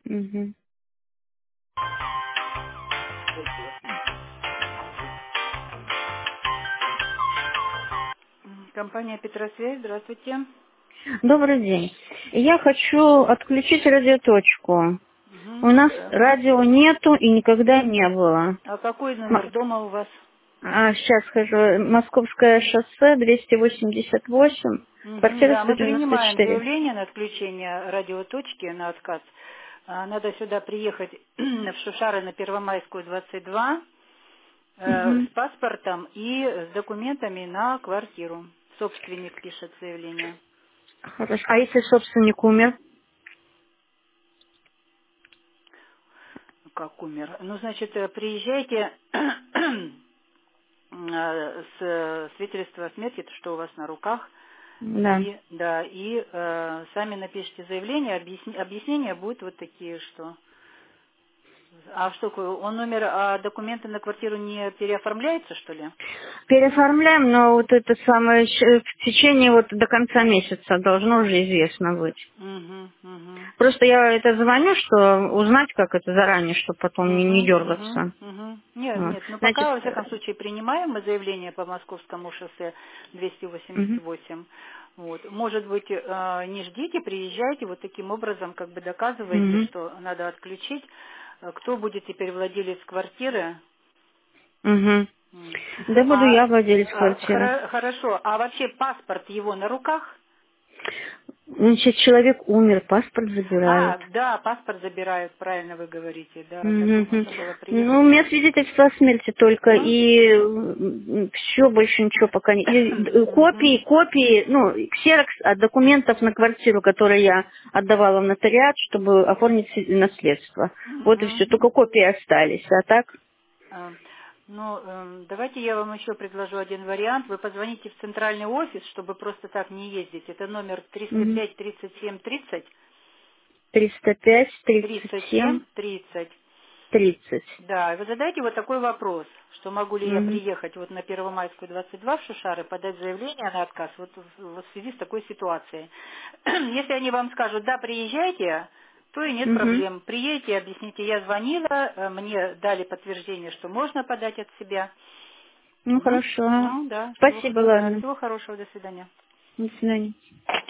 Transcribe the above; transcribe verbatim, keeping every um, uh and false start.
Угу. Компания Петросвязь, здравствуйте. Добрый день. Я хочу отключить радиоточку. У Мгм. нас Э, радио нету и никогда не было. А какой М- номер дома у вас? а, сейчас скажу. Московское шоссе двести восемьдесят восемь, Мгм, квартира да, сто мы девяносто принимаем четыре. заявление на отключение радиоточки на отказ. А, Надо сюда приехать в Шушары на Первомайскую, двадцать два, э, Угу. с паспортом и с документами на квартиру. Собственник пишет заявление. Хорошо. А если собственник умер? Ну, как умер? Ну, значит, э, приезжайте э, с э, свидетельства о смерти, это что у вас на руках. Да. И да, и э, сами напишите заявление, объясни- объяснения будут вот такие, что. А что такое? Он умер, а документы на квартиру не переоформляются, что ли? Переоформляем, но вот это самое щ- в течение вот до конца месяца должно уже известно быть. Угу, угу. Просто я это звоню, что узнать, как это заранее, чтобы потом не, не Угу, угу, дергаться. угу. Нет, Вот. нет, ну Значит, пока, во э, всяком случае, принимаем мы заявление по Московскому шоссе двести восемьдесят мгм, восемь. Вот. Может быть, э, не ждите, приезжайте, вот таким образом как бы доказываете, мгм, что надо отключить. Э, Кто будет теперь владелец квартиры? мгм. М. Да буду А, я владелец а, квартиры. хоро- хорошо, а вообще паспорт его на руках? Значит, человек умер, паспорт забирают. А, да, паспорт забирают, правильно вы говорите, да, так Мгм, мгм. можно было Ну, приехать. у меня свидетельство о смерти только, Ну, и все, больше ничего пока не... И д- мгм, копии, копии, ну, ксерокс от документов на квартиру, которые я отдавала в нотариат, чтобы оформить си- наследство. Вот и все, мгм. только копии остались, а так... А, Ну, эм, давайте я вам еще предложу один вариант. Вы позвоните в центральный офис, чтобы просто так не ездить. Это номер триста Мгм. пять тридцать семь тридцать, триста пять, тридцать тридцать семь, семь тридцать. тридцать. Да, и вы задайте вот такой вопрос, что могу ли я Мгм. приехать вот на Первомайскую двадцать два в Шушары, подать заявление на отказ вот, в вот в связи с такой ситуацией. Если они вам скажут, да, приезжайте, то и нет Мгм. проблем. Приедете, объясните, я звонила, э, мне дали подтверждение, что можно подать от себя. Ну, Ну, хорошо. ну да, всего, Спасибо, да, ладно. всего хорошего, до свидания. До свидания.